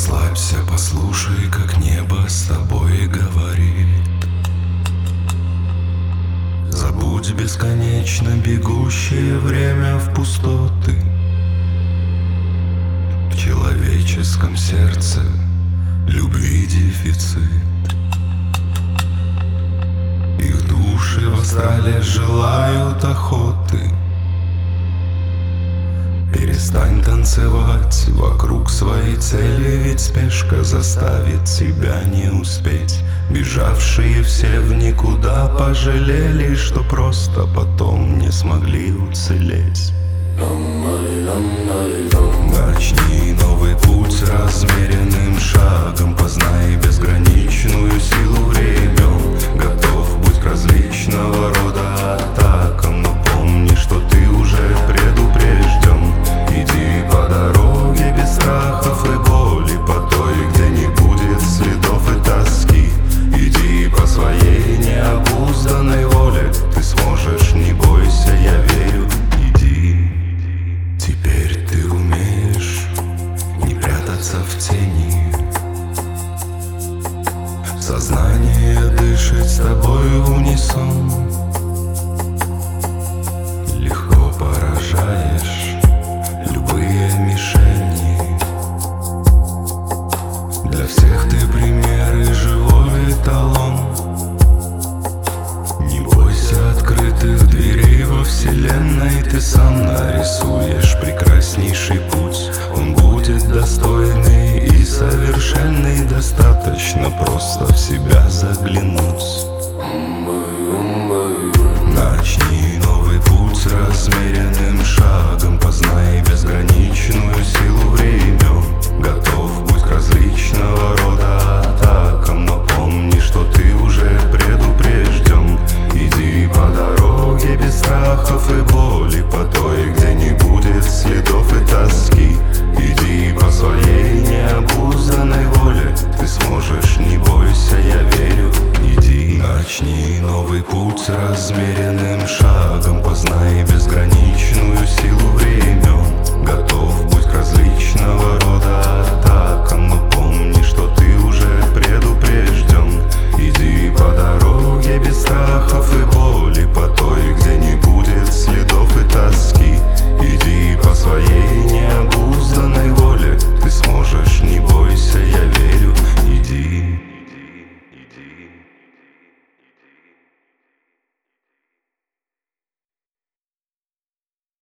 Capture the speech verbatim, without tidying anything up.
Расслабься, послушай, как небо с тобой говорит. Забудь бесконечно бегущее время в пустоты. В человеческом сердце любви дефицит. Их души в астрале желают охоты. Перестань танцевать вокруг своей цели, ведь спешка заставит тебя не успеть. Бежавшие все в никуда пожалели, что просто потом не смогли уцелеть. Начни новый путь размеренным шагом, познай безграничную силу времен. Готов быть к различного рода атакам, но помни, что ты уже предупрежден. Иди по дороге без страхов и боли, по той, где не будет следов и тоски. Иди по своей необузданной воле, ты сможешь, не бойся, я верю. Иди, теперь ты умеешь не прятаться в тени. Сознание дышит с тобой в унисон. Легко поражаешь любые мишени. Для всех ты пример и живой эталон. Не бойся открытых дверей во вселенной. Ты сам нарисуешь прекраснейший путь. Он будет достойный и совершенный. Достаточно просто в себя заглянуть.